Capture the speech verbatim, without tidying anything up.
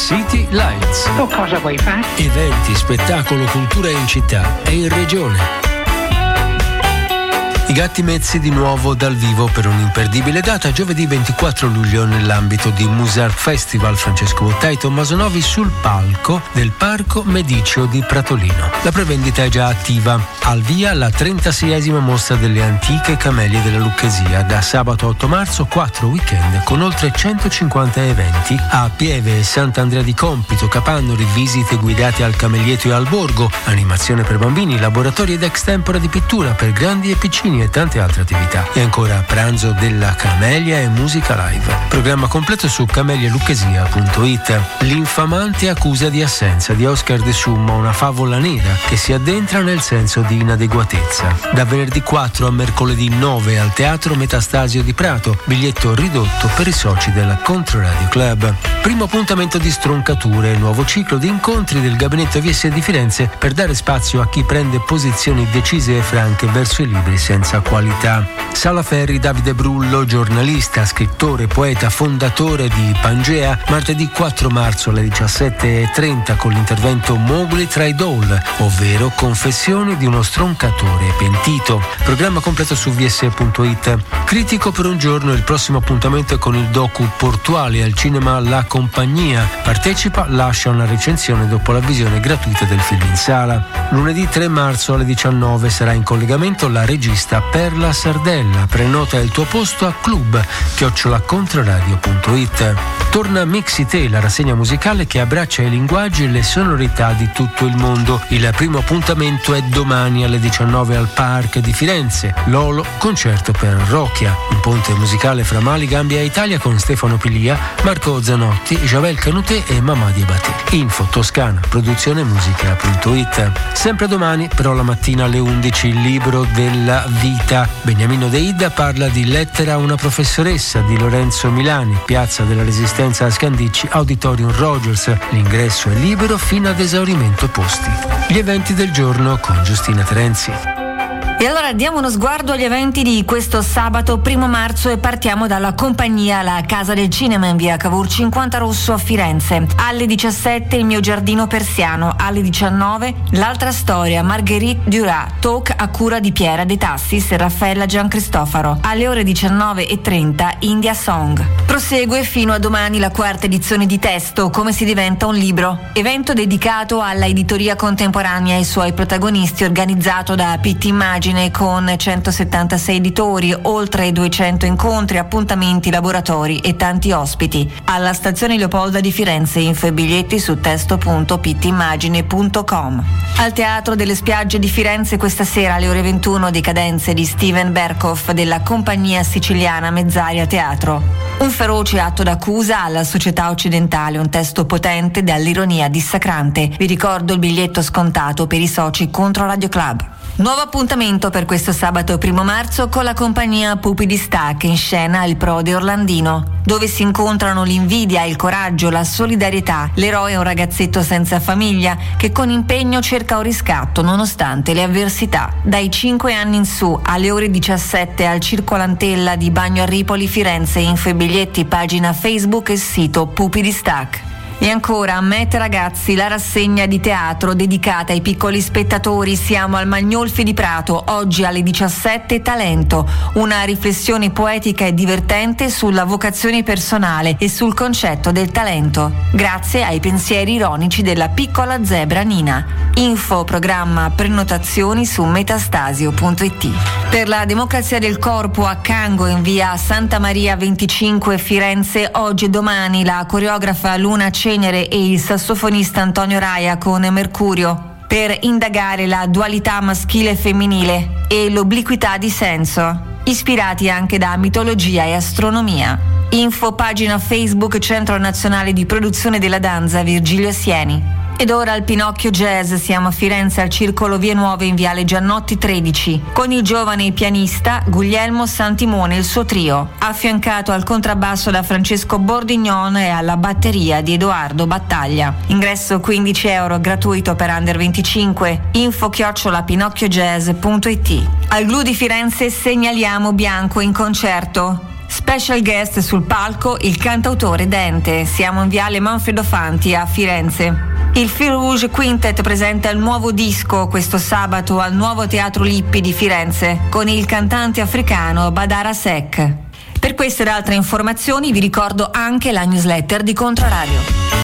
City Lights. O cosa vuoi fare? Eventi, spettacolo, cultura in città e in regione. I Gatti Mezzi di nuovo dal vivo per un'imperdibile data giovedì ventiquattro luglio nell'ambito di Musart Festival. Francesco Bottai e Tommaso Novi sul palco del Parco Medicio di Pratolino. La prevendita è già attiva. Al via la trentaseiesima mostra delle antiche camelie della Lucchesia. Da sabato otto marzo quattro weekend con oltre centocinquanta eventi a Pieve e Sant'Andrea di Compito, Capannori, visite guidate al Camelietto e al Borgo, animazione per bambini, laboratori ed extempore di pittura per grandi e piccini e tante altre attività. E ancora pranzo della Camelia e musica live. Programma completo su camelia lucchesia punto it. L'infamante accusa di assenza di Oscar De Summo, una favola nera che si addentra nel senso di inadeguatezza. Da venerdì quattro a mercoledì nove al Teatro Metastasio di Prato, biglietto ridotto per i soci della Controradio Club. Primo appuntamento di Stroncature, nuovo ciclo di incontri del Gabinetto V S di Firenze per dare spazio a chi prende posizioni decise e franche verso i libri senza qualità. Sala Ferri, Davide Brullo, giornalista, scrittore, poeta, fondatore di Pangea, martedì quattro marzo alle diciassette e trenta con l'intervento Mowgli tra i Doll, ovvero Confessioni di uno stroncatore pentito. Programma completo su v s punto it. Critico per un giorno, il prossimo appuntamento è con il docu Portuali al cinema La Compagnia. Partecipa, lascia una recensione dopo la visione gratuita del film in sala. Lunedì tre marzo alle diciannove sarà in collegamento la regista Perla Sardella. Prenota il tuo posto a club chiocciola controradio punto it. Torna Mixite, la rassegna musicale che abbraccia i linguaggi e le sonorità di tutto il mondo. Il primo appuntamento è domani alle diciannove al Park di Firenze. Lolo, concerto per Rocchia, un ponte musicale fra Mali, Gambia e Italia con Stefano Pilia, Marco Zanotti, Javel Canuté e Mamadi Abate. Info Toscana, produzione musica punto it. Sempre domani, però la mattina alle undici, il libro della vita. Beniamino De Ida parla di Lettera a una professoressa di Lorenzo Milani, Piazza della Resistenza a Scandicci, Auditorium Rogers. L'ingresso è libero fino ad esaurimento posti. Gli eventi del giorno con Giustina Terenzi. E allora diamo uno sguardo agli eventi di questo sabato primo marzo e partiamo dalla Compagnia, la Casa del Cinema in via Cavour cinquanta Rosso a Firenze. Alle diciassette Il mio giardino persiano, alle diciannove L'altra storia, Marguerite Duras, talk a cura di Piera De Tassis e Raffaella Giancristofaro. Alle ore diciannove e trenta India Song. Prosegue fino a domani la quarta edizione di Testo, come si diventa un libro, evento dedicato alla editoria contemporanea e ai suoi protagonisti, organizzato da Pitti Immagini con centosettantasei editori, oltre duecento incontri, appuntamenti, laboratori e tanti ospiti. Alla stazione Leopolda di Firenze, info e biglietti su testo punto pittimmagine punto com. Al Teatro delle Spiagge di Firenze questa sera alle ore ventuno Decadenze di Steven Berkoff della Compagnia Siciliana Mezzaria Teatro. Un feroce atto d'accusa alla società occidentale, un testo potente dall'ironia dissacrante. Vi ricordo il biglietto scontato per i soci Contro Radio Club. Nuovo appuntamento per questo sabato primo marzo con la compagnia Pupi di Stac in scena Il Prode Orlandino, dove si incontrano l'invidia, il coraggio, la solidarietà. L'eroe è un ragazzetto senza famiglia che con impegno cerca un riscatto nonostante le avversità. Dai cinque anni in su, alle ore diciassette al Circo Lantella di Bagno a Ripoli, Firenze. Info e biglietti, pagina Facebook e sito Pupi di Stac. E ancora a Met Ragazzi, la rassegna di teatro dedicata ai piccoli spettatori. Siamo al Magnolfi di Prato, oggi alle diciassette Talento, una riflessione poetica e divertente sulla vocazione personale e sul concetto del talento, grazie ai pensieri ironici della piccola zebra Nina. Info, programma, prenotazioni su metastasio punto it. Per la democrazia del corpo a Cango in via Santa Maria venticinque Firenze, oggi e domani la coreografa Luna Cenere e il sassofonista Antonio Raia con Mercurio per indagare la dualità maschile e femminile e l'obliquità di senso, ispirati anche da mitologia e astronomia. Info, pagina Facebook Centro Nazionale di Produzione della Danza Virgilio Sieni. Ed ora al Pinocchio Jazz, siamo a Firenze al Circolo Vie Nuove in viale Giannotti tredici, con il giovane pianista Guglielmo Santimone e il suo trio, affiancato al contrabbasso da Francesco Bordignon e alla batteria di Edoardo Battaglia. Ingresso quindici euro, gratuito per under venticinque. Info chiocciola pinocchiojazz punto it. Al Glu di Firenze segnaliamo Bianco in concerto. Special guest sul palco il cantautore Dente. Siamo in viale Manfredo Fanti a Firenze. Il Fil Rouge Quintet presenta il nuovo disco questo sabato al Nuovo Teatro Lippi di Firenze con il cantante africano Badara Seck. Per queste ed altre informazioni vi ricordo anche la newsletter di Controradio.